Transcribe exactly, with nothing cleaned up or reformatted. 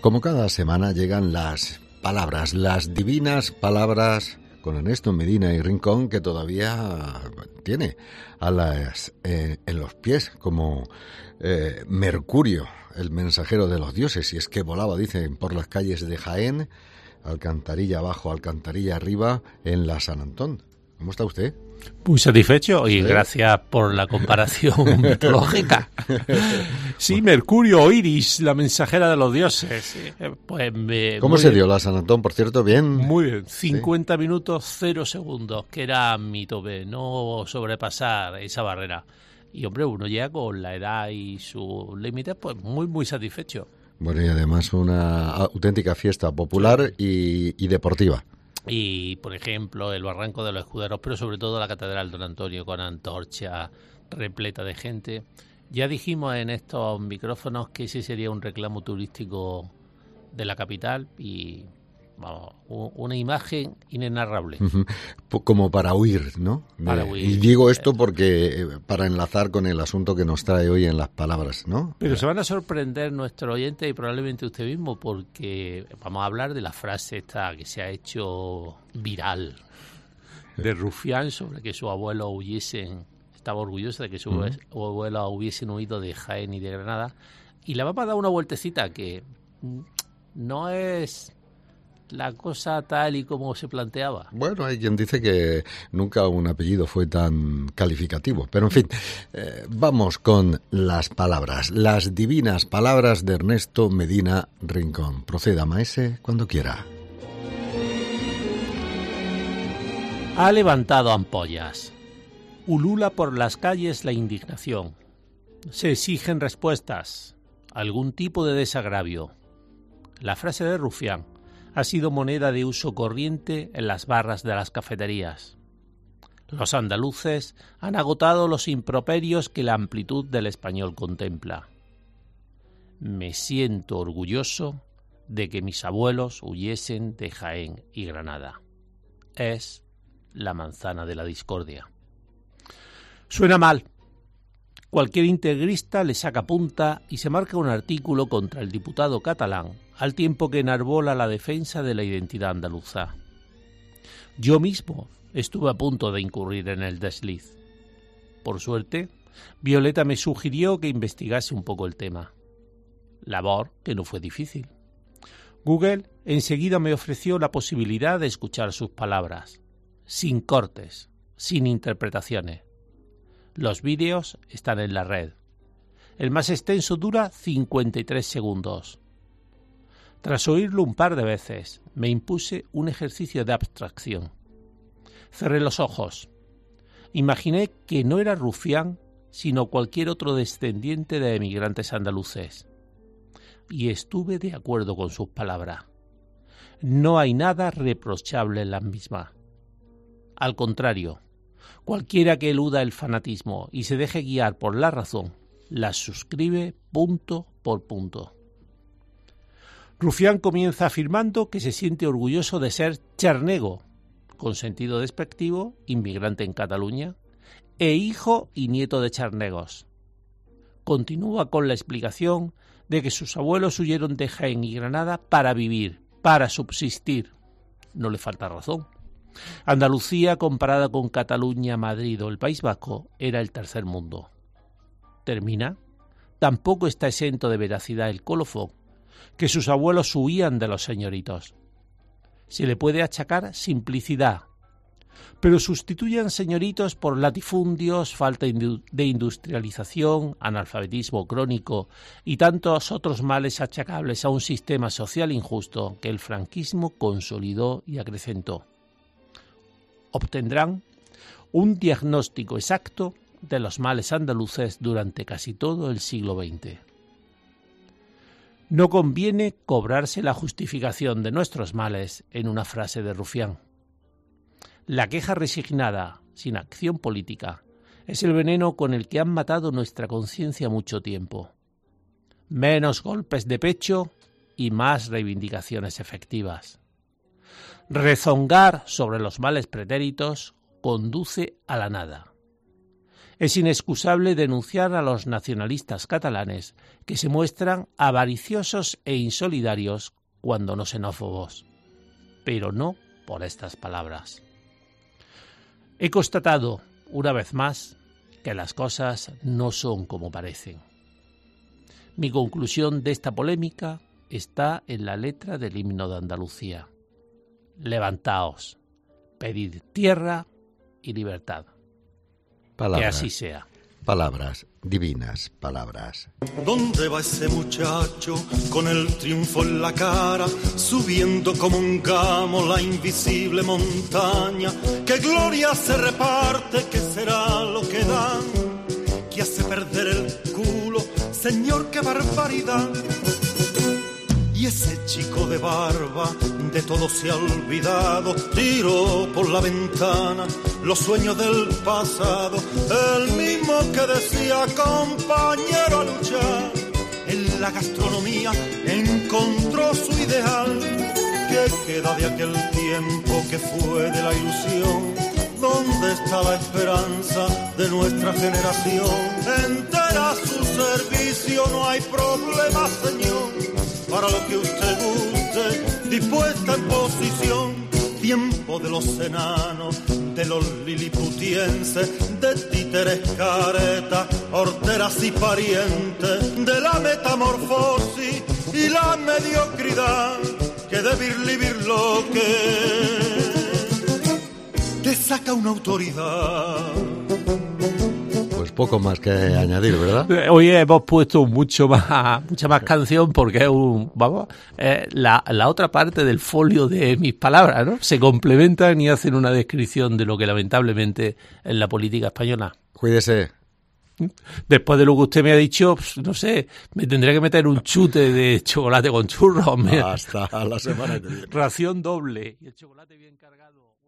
Como cada semana llegan las palabras, las divinas palabras con Ernesto Medina y Rincón, que todavía tiene alas eh, en los pies, como eh, Mercurio, el mensajero de los dioses, y es que volaba, dicen, por las calles de Jaén, alcantarilla abajo, alcantarilla arriba, en la San Antón. ¿Cómo está usted? Muy satisfecho y ¿Sí? Gracias por la comparación mitológica. Sí, Mercurio, Iris, la mensajera de los dioses. Pues me, ¿Cómo se dio la San Antón, por cierto? Bien. Muy bien, cincuenta ¿Sí? minutos, cero segundos, que era mi tope, no sobrepasar esa barrera. Y hombre, uno llega con la edad y sus límites, pues muy, muy satisfecho. Bueno, y además una auténtica fiesta popular y, y deportiva. Y, por ejemplo, el Barranco de los Escuderos, pero sobre todo la Catedral de Don Antonio con antorcha repleta de gente. Ya dijimos en estos micrófonos que ese sería un reclamo turístico de la capital y, vamos, una imagen inenarrable. Como para huir, ¿no? Para huir. Y digo esto porque para enlazar con el asunto que nos trae hoy en las palabras, ¿no? Pero se van a sorprender nuestros oyentes y probablemente usted mismo, porque vamos a hablar de la frase esta que se ha hecho viral de Rufián sobre que sus abuelos hubiesen, estaba orgulloso de que sus uh-huh. abuelos hubiesen huido de Jaén y de Granada, y le vamos a dar una vueltecita que no es la cosa tal y como se planteaba. Bueno, hay quien dice que nunca un apellido fue tan calificativo. Pero, en fin, eh, vamos con las palabras. Las divinas palabras de Ernesto Medina Rincón. Proceda, maese, cuando quiera. Ha levantado ampollas. Ulula por las calles la indignación. Se exigen respuestas. Algún tipo de desagravio. La frase de Rufián ha sido moneda de uso corriente en las barras de las cafeterías. Los andaluces han agotado los improperios que la amplitud del español contempla. Me siento orgulloso de que mis abuelos huyesen de Jaén y Granada. Es la manzana de la discordia. Suena mal. Cualquier integrista le saca punta y se marca un artículo contra el diputado catalán, al tiempo que enarbola la defensa de la identidad andaluza. Yo mismo estuve a punto de incurrir en el desliz. Por suerte, Violeta me sugirió que investigase un poco el tema. Labor que no fue difícil. Google enseguida me ofreció la posibilidad de escuchar sus palabras, sin cortes, sin interpretaciones. Los vídeos están en la red. El más extenso dura cincuenta y tres segundos. Tras oírlo un par de veces, me impuse un ejercicio de abstracción. Cerré los ojos. Imaginé que no era Rufián, sino cualquier otro descendiente de emigrantes andaluces. Y estuve de acuerdo con sus palabras. No hay nada reprochable en las mismas. Al contrario, cualquiera que eluda el fanatismo y se deje guiar por la razón, las suscribe punto por punto. Rufián comienza afirmando que se siente orgulloso de ser charnego, con sentido despectivo, inmigrante en Cataluña, e hijo y nieto de charnegos. Continúa con la explicación de que sus abuelos huyeron de Jaén y Granada para vivir, para subsistir. No le falta razón. Andalucía, comparada con Cataluña, Madrid o el País Vasco, era el tercer mundo. Termina. Tampoco está exento de veracidad el colofón, que sus abuelos huían de los señoritos. Se le puede achacar simplicidad, pero sustituyan señoritos por latifundios, falta de industrialización, analfabetismo crónico y tantos otros males achacables a un sistema social injusto que el franquismo consolidó y acrecentó. Obtendrán un diagnóstico exacto de los males andaluces durante casi todo el siglo veinte. No conviene cobrarse la justificación de nuestros males en una frase de Rufián. La queja resignada, sin acción política, es el veneno con el que han matado nuestra conciencia mucho tiempo. Menos golpes de pecho y más reivindicaciones efectivas. Rezongar sobre los males pretéritos conduce a la nada. Es inexcusable denunciar a los nacionalistas catalanes que se muestran avariciosos e insolidarios cuando no xenófobos, pero no por estas palabras. He constatado, una vez más, que las cosas no son como parecen. Mi conclusión de esta polémica está en la letra del himno de Andalucía. Levantaos, pedid tierra y libertad. Palabras, que así sea. Palabras, divinas palabras. ¿Dónde va ese muchacho con el triunfo en la cara, subiendo como un gamo la invisible montaña? ¿Qué gloria se reparte? ¿Qué será lo que dan? ¿Qué hace perder el culo? Señor, qué barbaridad. Y ese chico de barba de todo se ha olvidado, tiró por la ventana los sueños del pasado, el mismo que decía compañero a luchar. En la gastronomía encontró su ideal. ¿Qué queda de aquel tiempo que fue de la ilusión? ¿Dónde está la esperanza de nuestra generación? Entera su servicio, no hay problema, señor. Para lo que usted guste, dispuesta en posición. Tiempo de los enanos, de los liliputienses, de títeres, caretas, horteras y parientes, de la metamorfosis y la mediocridad, que de virli lo que te saca una autoridad. Pues poco más que añadir, ¿verdad? Hoy hemos puesto mucho más, mucha más canción porque es un, vamos, eh, la, la otra parte del folio de mis palabras, ¿no? Se complementan y hacen una descripción de lo que lamentablemente es la política española. Cuídese. Después de lo que usted me ha dicho, pues, no sé, me tendría que meter un chute de chocolate con churros. Hasta la semana que viene. Ración doble y el chocolate bien cargado.